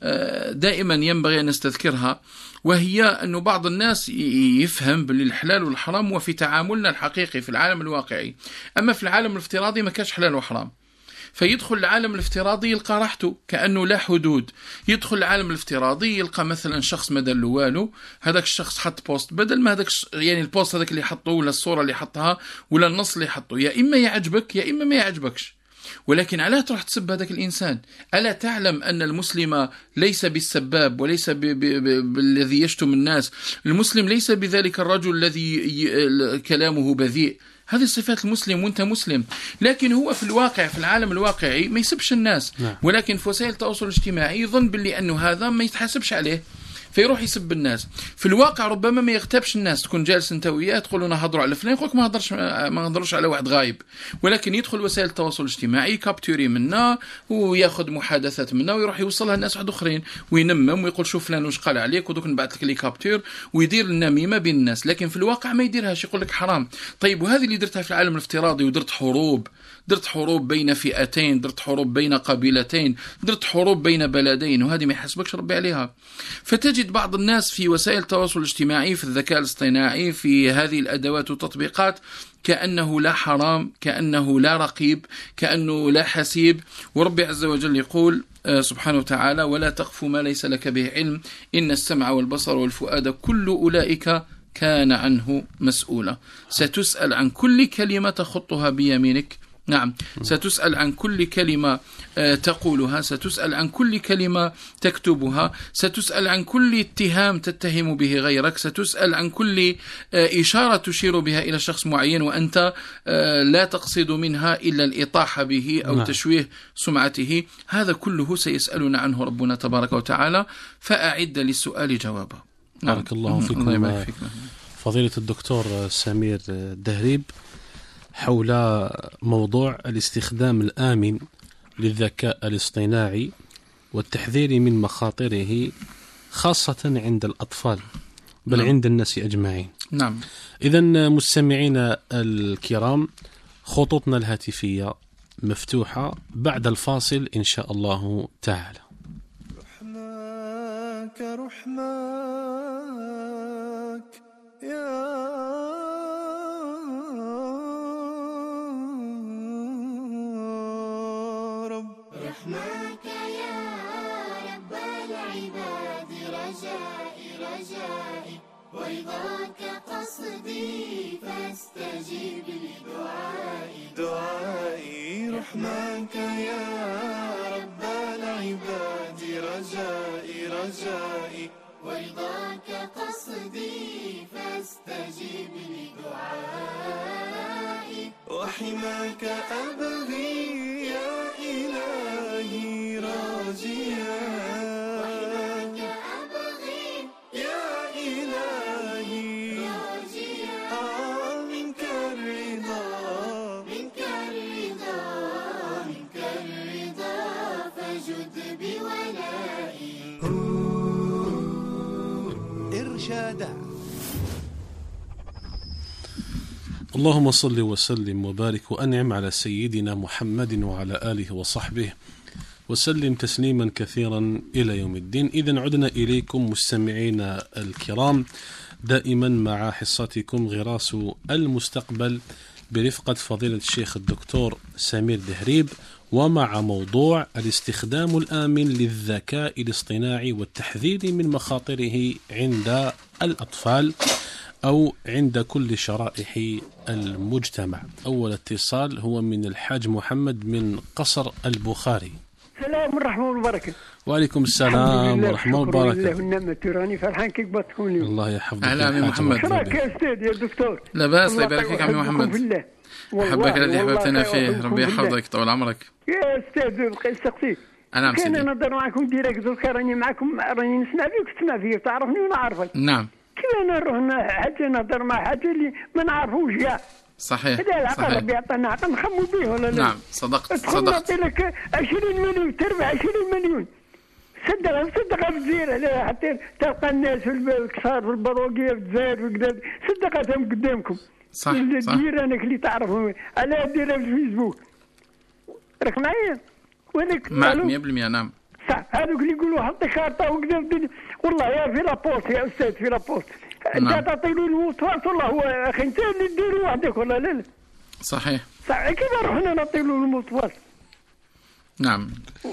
[SPEAKER 4] دائما ينبغي أن نستذكرها وهي أن بعض الناس يفهم بالحلال والحرام وفي تعاملنا الحقيقي في العالم الواقعي، أما في العالم الافتراضي ما كاش حلال وحرام. فيدخل العالم الافتراضي يلقى راحته كأنه لا حدود، يدخل العالم الافتراضي يلقى مثلا شخص ما دار له والو، هذاك الشخص حط بوست، بدل ما هذاك يعني البوست هذاك اللي حطه ولا الصورة اللي حطها ولا النص اللي حطه يا إما يعجبك يا إما ما يعجبكش، ولكن ألا تروح تسب هذاك الإنسان؟ ألا تعلم أن المسلم ليس بالسباب وليس بالذي يشتم الناس؟ المسلم ليس بذلك الرجل الذي كلامه بذيء. هذه صفات المسلم وانت مسلم، لكن هو في الواقع في العالم الواقعي ما يسبش الناس، ولكن في وسائل التواصل الاجتماعي يظن باللي أنه هذا ما يتحاسبش عليه فيروح يسب الناس. في الواقع ربما ما يغتابش الناس، تكون جالس انت وياه تقول له نهضروا على فلان، يقولك ما هضرش ما نهضروش على واحد غايب، ولكن يدخل وسائل التواصل الاجتماعي كابتوري منا وياخذ محادثات منا ويروح يوصلها لناس واحد اخرين وينمم ويقول شوف فلان واش قال عليك ودوك نبعث لك لي كابتور ويدير النميمه بين الناس، لكن في الواقع ما يديرهاش، يقول لك حرام. طيب وهذه اللي درتها في العالم الافتراضي ودرت حروب، درت حروب بين فئتين، درت حروب بين قبيلتين، درت حروب بين بلدين، وهذه ما يحسبكش ربي عليها. فتجد بعض الناس في وسائل التواصل الاجتماعي في الذكاء الاصطناعي في هذه الأدوات والتطبيقات كأنه لا حرام، كأنه لا رقيب، كأنه لا حسيب. وربي عز وجل يقول سبحانه وتعالى ولا تقف ما ليس لك به علم إن السمع والبصر والفؤاد كل أولئك كان عنه مسؤولا. ستسأل عن كل كلمة تخطها بيمينك نعم، ستسأل عن كل كلمة تقولها، ستسأل عن كل كلمة تكتبها، ستسأل عن كل اتهام تتهم به غيرك، ستسأل عن كل إشارة تشير بها إلى شخص معين وأنت لا تقصد منها إلا الإطاحة به أو نعم. تشويه سمعته. هذا كله سيسألنا عنه ربنا تبارك وتعالى، فأعد للسؤال جوابا. نعم.
[SPEAKER 3] بارك الله فيكم الله فضيلة الدكتور سمير دهريب حول موضوع الاستخدام الآمن للذكاء الاصطناعي والتحذير من مخاطره، خاصة عند الأطفال بل نعم. عند الناس أجمعين.
[SPEAKER 4] نعم.
[SPEAKER 3] إذن مستمعينا الكرام، خطوطنا الهاتفية مفتوحة بعد الفاصل إن شاء الله تعالى.
[SPEAKER 5] رحمك رحمك يا
[SPEAKER 6] رحمك يا رب العباد، رجائي رجائي ورضاك قصدي، فاستجيب لدعائي
[SPEAKER 5] دعائي. رحمك يا رب العباد، رجائي رجائي
[SPEAKER 6] ورضاك قصدي، فاستجيب لدعائي.
[SPEAKER 5] وحماك أبغي يا إلهي راجيا،
[SPEAKER 6] وحماك أبغي
[SPEAKER 5] يا إلهي
[SPEAKER 6] راجيا،
[SPEAKER 5] آه منك الرضا
[SPEAKER 6] منك الرضا منك الرضا، فجد بولائي.
[SPEAKER 5] إرشادا.
[SPEAKER 3] اللهم صل وسلم وبارك وأنعم على سيدنا محمد وعلى آله وصحبه وسلم تسليما كثيرا إلى يوم الدين. إذن عدنا إليكم مستمعينا الكرام دائما مع حصتكم غراس المستقبل برفقة فضيلة الشيخ الدكتور سمير دهريب، ومع موضوع الاستخدام الآمن للذكاء الاصطناعي والتحذير من مخاطره عند الأطفال أو عند كل شرائح المجتمع. أول اتصال هو من الحاج محمد من قصر البخاري.
[SPEAKER 7] السلام ورحمة والبركة.
[SPEAKER 3] وعليكم السلام ورحمة والبركة.
[SPEAKER 7] الله تراني فرحان كيف بتكوني.
[SPEAKER 3] الله يحفظك.
[SPEAKER 4] أهلا عمي محمد.
[SPEAKER 7] شراك يا أستاذ يا دكتور.
[SPEAKER 4] لا بأس، الله يبارك فيك عمي محمد. أحبك الذي أحببتنا فيه، ربي يحفظك طول عمرك.
[SPEAKER 7] يا أستاذ استقصي.
[SPEAKER 4] نعم سيدي.
[SPEAKER 7] كان نهضر معكم ديريكت، دوكا راني معكم، راني نسمع فيك تسمع فيك، تعرفني وأنا عارفك.
[SPEAKER 4] نعم.
[SPEAKER 7] كيف أنا نروح حتى نهضر مع حتى اللي ما نعرفوش كاع.
[SPEAKER 4] صحيح.
[SPEAKER 7] هذا العقل ربي يعطينا عقل نخمو به ولا لا؟
[SPEAKER 4] نعم صدقت صدقت.
[SPEAKER 7] نعطي لك عشرين مليون تربح عشرين مليون، صدقها صدقها في الجزيرة، لا حتى تلقى الناس في الكسار في البروقية في الجزائر وكذا، صدقتهم قدامكم.
[SPEAKER 4] صح صح.
[SPEAKER 7] جيرانك اللي تعرفهم على ديرها في الفيسبوك، راك معايا؟ ولك
[SPEAKER 4] معك مية بالمية. نعم
[SPEAKER 7] صح. هذوك اللي يقولوا حط كارطة وكذا، والله يا في لابوست يا أستاذ في لابوست.
[SPEAKER 4] نعم.
[SPEAKER 7] انت تعطي له الوصفات، والله هو اخي انت اللي ديروا وحدك ولا لا؟
[SPEAKER 4] صحيح
[SPEAKER 7] صح. كيف رحنا نعطي له الموصفات؟
[SPEAKER 4] نعم.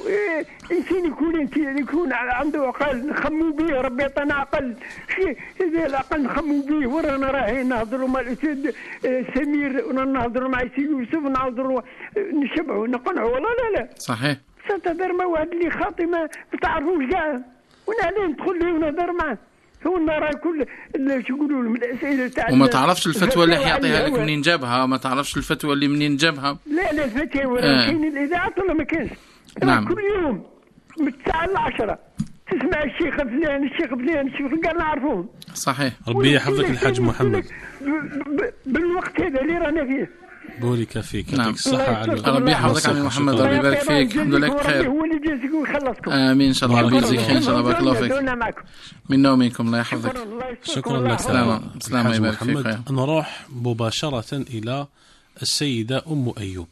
[SPEAKER 7] انسان يكون انسان يكون عنده عقل نخمو به، ربي يعطينا عقل، شي هذا العقل نخمو به. ورانا رايحين نهضروا مع الاستاذ سمير ونهضروا مع سي يوسف ونهضروا نشبعوا نقنعوا ولا لا لا؟
[SPEAKER 4] صحيح.
[SPEAKER 7] ستهضر مع واحد اللي خاطي ما تعرفوش كاع، ونعليه ندخل ليه ونهضر معاه. هو نرى كل شو يقولوا من الاسئله تاع،
[SPEAKER 4] وما تعرفش الفتوى اللي حيعطيها لك منين جابها، ما تعرفش الفتوى اللي منين جابها.
[SPEAKER 7] لا لا الفتوى آه. كاين الاذاعه ولا ما كاينش؟
[SPEAKER 4] نعم.
[SPEAKER 7] كل يوم من الساعه العشرة تسمع الشيخ فلان الشيخ فلان الشيخ كاع نعرفوهم.
[SPEAKER 4] صحيح.
[SPEAKER 3] ربي يحفظك الحاج محمد.
[SPEAKER 7] بالوقت هذا اللي رانا فيه.
[SPEAKER 3] بورك فيك.
[SPEAKER 4] نعم.
[SPEAKER 3] الصحة على
[SPEAKER 4] ربي يحفظك عمي محمد، ربي يبارك فيك، الحمد لله بخير.
[SPEAKER 7] هو اللي يجازيكم ويخلصكم.
[SPEAKER 4] امين ان شاء الله، ربي يجزيك خير ان شاء الله. بارك الله فيك. منا ومنكم، الله يحفظك.
[SPEAKER 3] شكرا لك.
[SPEAKER 4] سلام سلام يبارك فيك.
[SPEAKER 3] نروح مباشرة إلى السيدة أم أيوب.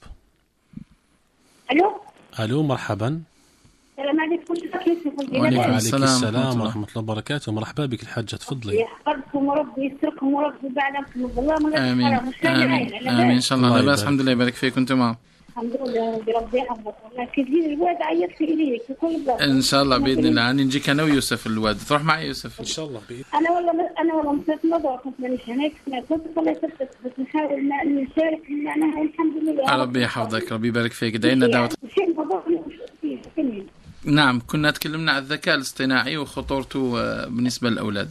[SPEAKER 8] الو
[SPEAKER 3] الو مرحبا.
[SPEAKER 8] السلام عليكم.
[SPEAKER 3] وعليكم السلام ورحمة الله وبركاته. مرحبا بك الحاجة، تفضلي.
[SPEAKER 8] يحفظكم وربي يستركم وربي يبعدكم بالله.
[SPEAKER 4] امين امين امين ان شاء الله. لاباس الحمد لله، يبارك فيك. انتم
[SPEAKER 8] الحمد لله بربي يحفظك. والله كي تجي الواد عيط لي إليك في كل بلاصة.
[SPEAKER 4] ان شاء الله باذن الله اني نجيك انا ويوسف الواد. تروح معي يوسف
[SPEAKER 3] ان شاء الله باذن
[SPEAKER 8] أنا والله أنا والله مسافر نظر كنت مانيش هناك كنت الله يسلمك بس نحاول نشارك معناها الحمد لله.
[SPEAKER 4] ربي يحفظك ربي يبارك فيك. دعينا دعوة.
[SPEAKER 8] شيء موضوع فيه فيه.
[SPEAKER 4] نعم كنا تكلمنا عن الذكاء الاصطناعي وخطورته بالنسبة للأولاد.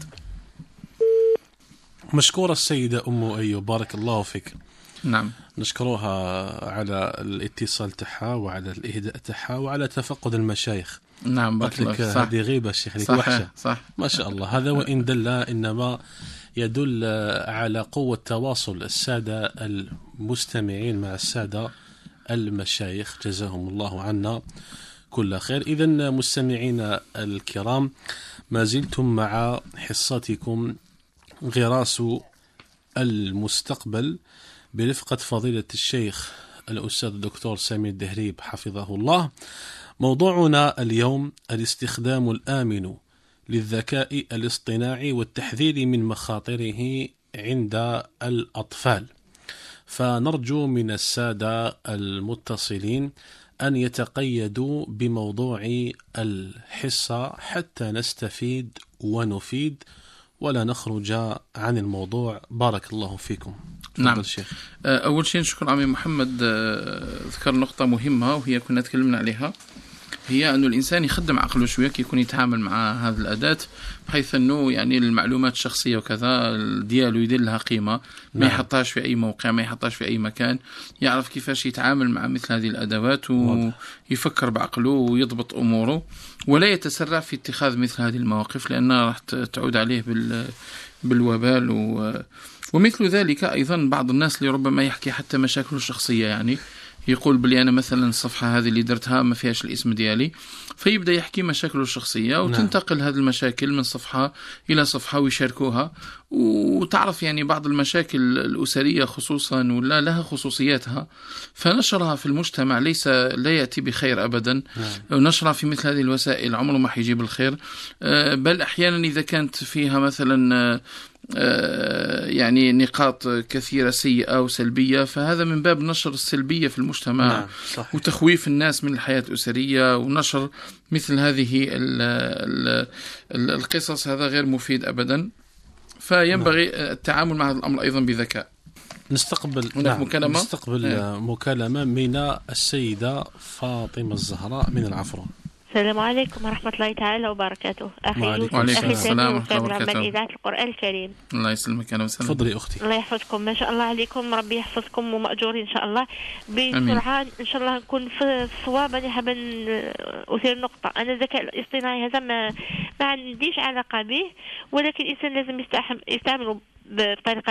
[SPEAKER 3] مشكورة السيدة أم أيوب بارك الله فيك.
[SPEAKER 4] نعم
[SPEAKER 3] نشكروها على الاتصال تاعها وعلى الإهداء تاعها وعلى تفقد المشايخ.
[SPEAKER 4] نعم بارك الله فيك.
[SPEAKER 3] هذه غيبة الشيخ لك وحشة.
[SPEAKER 4] صح
[SPEAKER 3] ما شاء الله. هذا وإن دل إنما يدل على قوة تواصل السادة المستمعين مع السادة المشايخ جزاهم الله عنا كل خير. إذن مستمعين الكرام ما زلتم مع حصتكم غراس المستقبل برفقة فضيلة الشيخ الأستاذ الدكتور سمير دهريب حفظه الله. موضوعنا اليوم الاستخدام الآمن للذكاء الاصطناعي والتحذير من مخاطره عند الأطفال. فنرجو من السادة المتصلين أن يتقيدوا بموضوع الحصة حتى نستفيد ونفيد ولا نخرج عن الموضوع. بارك الله فيكم.
[SPEAKER 4] نعم
[SPEAKER 3] الشيخ.
[SPEAKER 4] أول شيء نشكر عمي محمد ذكر نقطة مهمة وهي كنا تكلمنا عليها، هي أنه الإنسان يخدم عقله شوية كي يكون يتعامل مع هذه الأداة، بحيث أنه يعني المعلومات الشخصية وكذا ديالو يدير لها قيمة، ما
[SPEAKER 3] نعم.
[SPEAKER 4] يحطهاش في أي موقع، ما يحطهاش في أي مكان، يعرف كيفاش يتعامل مع مثل هذه الأدوات ويفكر بعقله ويضبط أموره ولا يتسرع في اتخاذ مثل هذه المواقف لأنها راح تعود عليه بال بالوبال و... ومثل ذلك أيضا بعض الناس اللي ربما يحكي حتى مشاكله الشخصية، يعني يقول بلي أنا مثلا الصفحة هذه اللي درتها ما فيهاش الاسم ديالي، فيبدأ يحكي مشاكله الشخصية وتنتقل هذه المشاكل من صفحة إلى صفحة ويشاركوها. وتعرف يعني بعض المشاكل الأسرية خصوصا ولا لها خصوصياتها، فنشرها في المجتمع ليس لا يأتي بخير أبدا. ونشرها في مثل هذه الوسائل عمره ما حيجيب الخير، بل أحيانا إذا كانت فيها مثلا يعني نقاط كثيرة سيئة وسلبية فهذا من باب نشر السلبية في المجتمع.
[SPEAKER 3] نعم.
[SPEAKER 4] وتخويف الناس من الحياة الأسرية ونشر مثل هذه ال ال ال القصص، هذا غير مفيد أبدا. فينبغي نعم. التعامل مع هذا الأمر أيضا بذكاء.
[SPEAKER 3] نستقبل
[SPEAKER 4] نعم. مكالمة
[SPEAKER 3] نستقبل
[SPEAKER 4] هي.
[SPEAKER 3] مكالمة من السيدة فاطمة الزهراء من العفرون.
[SPEAKER 9] السلام عليكم ورحمة الله تعالى وبركاته. أخي
[SPEAKER 3] وعليكم
[SPEAKER 4] وعليكم
[SPEAKER 9] أخي
[SPEAKER 4] السلام ورحمة الله
[SPEAKER 9] من
[SPEAKER 4] وبركاته.
[SPEAKER 9] إذاعة القرآن الكريم.
[SPEAKER 4] الله يسلمك. أنا وسلم.
[SPEAKER 3] تفضلي أختي.
[SPEAKER 9] الله يحفظكم، ما شاء الله عليكم، ربي يحفظكم ومأجورين إن شاء الله. بسرعة إن شاء الله نكون في الصواب. أنا حابة أثير نقطة، أنا الذكاء الاصطناعي هذا ما ما عنديش علاقة به، ولكن الإنسان لازم يستعمله بطريقة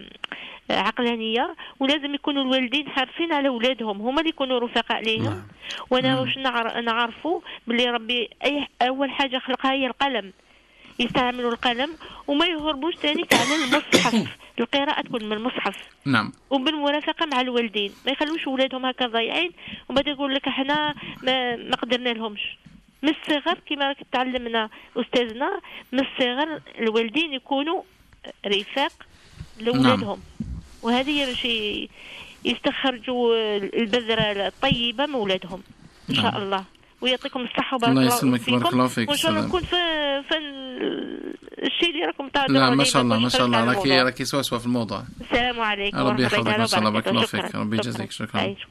[SPEAKER 9] عقلانية، ولازم يكونوا الوالدين حريصين على أولادهم، هما اللي يكونوا رفقاء ليهم.
[SPEAKER 3] نعم.
[SPEAKER 9] وانا واش نعرفوا باللي ربي اي اول حاجه خلقها هي القلم، يستعملوا القلم وما يهربوش ثاني على المصحف، القراءه تكون من المصحف.
[SPEAKER 4] نعم.
[SPEAKER 9] وبالمرافقه مع الوالدين، ما يخلوش اولادهم هكا ضايعين وبعد يقول لك احنا ما, ما قدرنا لهمش. من الصغر كما تعلمنا استاذنا، من الصغر الوالدين يكونوا رفاق لاولادهم. نعم. وهذه هي شيء يستخرجوا البذرة الطيبة من أولادهم إن شاء نعم. الله. ويعطيكم الصحة وبارك الله فيكم.
[SPEAKER 4] بارك الله فيك.
[SPEAKER 9] وإن شاء الله نكون في في الشيء اللي راكم تعطوا.
[SPEAKER 4] لا ما شاء الله ما شاء الله راكي راكي سوا سوا في الموضوع.
[SPEAKER 9] السلام عليكم.
[SPEAKER 4] ربي يحفظك ما شاء الله. بارك الله فيك. ربي يجزيك. شكرا. أي.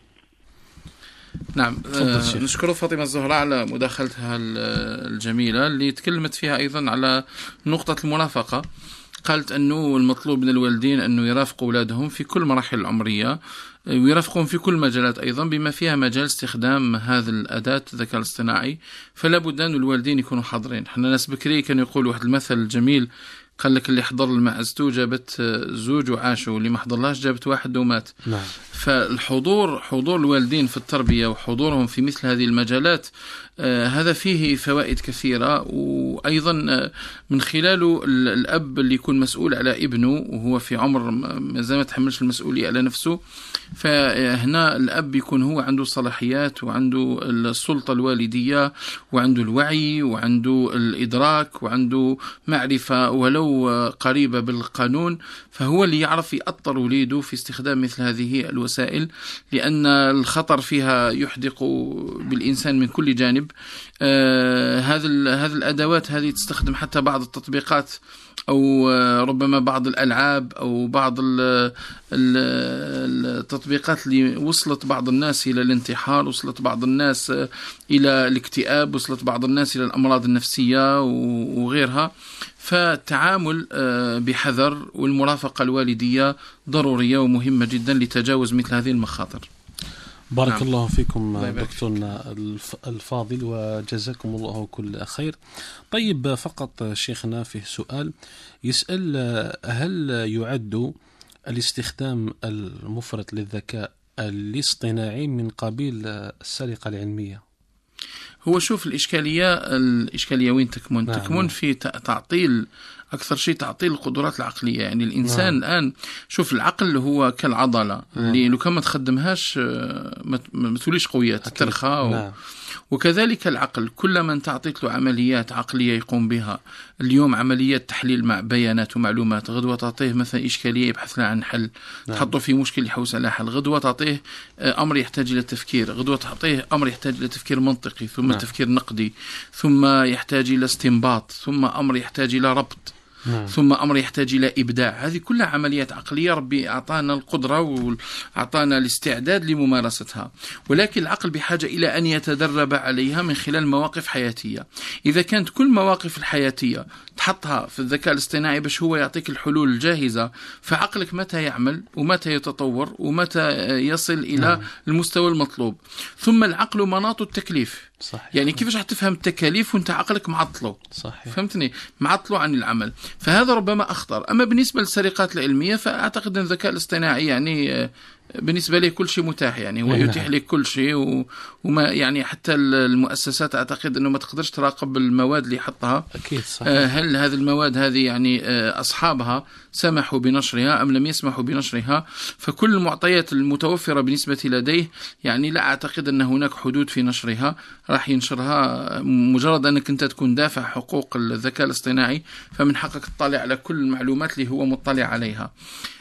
[SPEAKER 4] نعم. آه نشكر فاطمة الزهراء على مداخلتها الجميلة اللي تكلمت فيها أيضا على نقطة المرافقة. قالت أنه المطلوب من الوالدين أنه يرافقوا أولادهم في كل مراحل العمرية ويرافقهم في كل مجالات أيضا بما فيها مجال استخدام هذه الأداة الذكاء الاصطناعي. فلا بد أن الوالدين يكونوا حاضرين. احنا ناس بكري كانوا يقولوا واحد المثل جميل، قال لك اللي حضر المعزتو جابت زوج وعاشوا، واللي ما حضرلاش جابت واحد ومات.
[SPEAKER 3] نعم.
[SPEAKER 4] فالحضور حضور الوالدين في التربية وحضورهم في مثل هذه المجالات آه هذا فيه فوائد كثيرة. وأيضا آه من خلاله الأب اللي يكون مسؤول على ابنه وهو في عمر ما زال ما تحملش المسؤولية على نفسه، فهنا الأب يكون هو عنده صلاحيات وعنده السلطة الوالدية وعنده الوعي وعنده الإدراك وعنده معرفة ولو أو قريبة بالقانون، فهو اللي يعرف يأطر وليده في استخدام مثل هذه الوسائل، لأن الخطر فيها يحدق بالإنسان من كل جانب. آه هذه هذه الأدوات هذه تستخدم حتى بعض التطبيقات أو ربما بعض الألعاب أو بعض التطبيقات اللي وصلت بعض الناس إلى الانتحار، وصلت بعض الناس إلى الاكتئاب، وصلت بعض الناس إلى الأمراض النفسية وغيرها. فالتعامل بحذر والمرافقة الوالدية ضرورية ومهمة جدا لتجاوز مثل هذه المخاطر.
[SPEAKER 3] بارك
[SPEAKER 4] نعم.
[SPEAKER 3] الله فيكم دكتورنا الفاضل وجزاكم الله كل خير. طيب فقط شيخنا فيه سؤال يسأل: هل يعد الاستخدام المفرط للذكاء الاصطناعي من قبيل السرقة العلمية؟
[SPEAKER 4] هو شوف الإشكالية الإشكالية وين تكمن؟ نعم. تكمن في تعطيل أكثر شيء تعطيل القدرات العقلية. يعني الإنسان نعم. الآن شوف العقل هو كالعضلة نعم. اللي لو كان ما تخدمهاش ما توليش قوية تترخى و... نعم. وكذلك العقل كلما انت تعطيت له عمليات عقلية يقوم بها، اليوم عمليات تحليل مع بيانات ومعلومات، غدوة تعطيه مثلا إشكالية يبحث لها عن حل نعم. تحطه في مشكل يحوس على حل، غدوة تعطيه أمر يحتاج إلى تفكير، غدوة تعطيه أمر يحتاج إلى تفكير منطقي، ثم نعم. تفكير نقدي، ثم يحتاج إلى استنباط، ثم أمر يحتاج إلى ربط نعم. ثم أمر يحتاج إلى إبداع. هذه كلها عمليات عقلية ربي أعطانا القدرة وأعطانا الاستعداد لممارستها، ولكن العقل بحاجة إلى أن يتدرب عليها من خلال مواقف حياتية. إذا كانت كل مواقف الحياتية تحطها في الذكاء الاصطناعي باش هو يعطيك الحلول الجاهزة، فعقلك متى يعمل ومتى يتطور ومتى يصل إلى نعم. المستوى المطلوب. ثم العقل مناط التكليف صحيح. يعني كيفاش حتفهم التكاليف وانت عقلك معطله صحيح. فهمتني؟ معطله عن العمل، فهذا ربما أخطر. أما بالنسبة للسرقات العلمية فأعتقد أن الذكاء الاصطناعي يعني بالنسبة له كل شيء متاح، يعني هو يتيح لك كل شيء و... وما يعني حتى المؤسسات أعتقد أنه ما تقدرش تراقب المواد اللي يحطها أكيد صحيح. هل هذه المواد هذه يعني أصحابها سمحوا بنشرها أم لم يسمحوا بنشرها؟ فكل المعطيات المتوفرة بالنسبة لديه يعني لا أعتقد أن هناك حدود في نشرها، راح ينشرها. مجرد أنك أنت تكون دافع حقوق الذكاء الاصطناعي فمن حقك تطلع على كل المعلومات اللي هو مطلع عليها.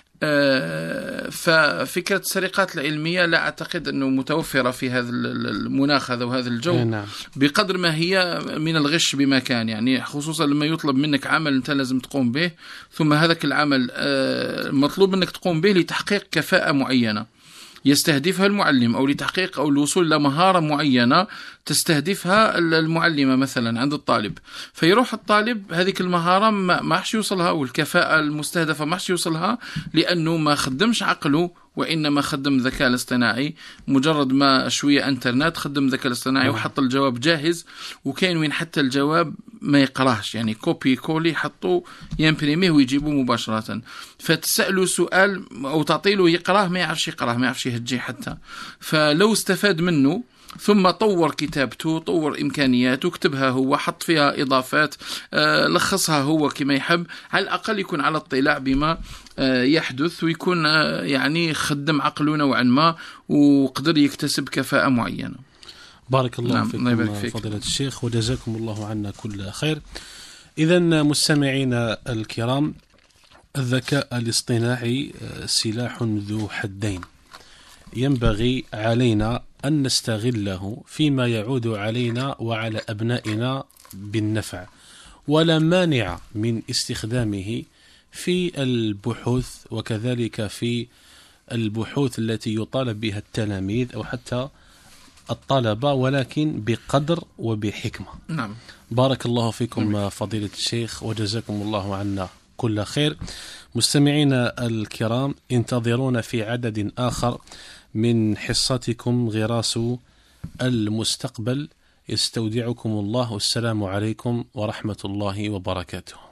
[SPEAKER 4] ففكرة السرقات العلمية لا أعتقد أنه متوفرة في هذا المناخ هذا وهذا الجو نعم. بقدر ما هي من الغش بمكان، يعني خصوصا لما يطلب منك عمل أنت لازم تقوم به، ثم هذاك العمل مطلوب منك تقوم به لتحقيق كفاءة معينة يستهدفها المعلم، أو لتحقيق أو الوصول إلى مهارة معينة تستهدفها المعلمة مثلا عند الطالب، فيروح الطالب هذيك المهارة ما حش يوصلها، والكفاءة المستهدفة ما حش يوصلها لأنه ما خدمش عقله وإنما خدم الذكاء الاصطناعي. مجرد ما شوية انترنت خدم الذكاء الاصطناعي وحط الجواب جاهز، وكاين وين حتى الجواب ما يقراهش، يعني كوبي كولي حطوا يمبريميه ويجيبوه مباشرة، فتسأله سؤال أو تعطيله يقراه ما يعرفش يقراه ما يعرفش يهجيه حتى. فلو استفاد منه ثم طور كتابته، طور إمكانياته، كتبها هو، حط فيها إضافات، آه، لخصها هو كما يحب، على الأقل يكون على اطلاع بما آه، يحدث، ويكون آه، يعني خدم عقله نوعا ما وقدر يكتسب كفاءة معينة.
[SPEAKER 3] بارك الله نعم. فيكم فيك. فضيلة الشيخ وجزاكم الله عنا كل خير. إذن مستمعينا الكرام، الذكاء الاصطناعي سلاح ذو حدين، ينبغي علينا أن نستغله فيما يعود علينا وعلى أبنائنا بالنفع، ولا مانع من استخدامه في البحوث وكذلك في البحوث التي يطالب بها التلاميذ أو حتى الطلبة، ولكن بقدر وبحكمة. نعم. بارك الله فيكم نعم. فضيلة الشيخ وجزاكم الله عنا كل خير. مستمعينا الكرام، انتظرونا في عدد آخر من حصتكم غراس المستقبل. يستودعكم الله، والسلام عليكم ورحمة الله وبركاته.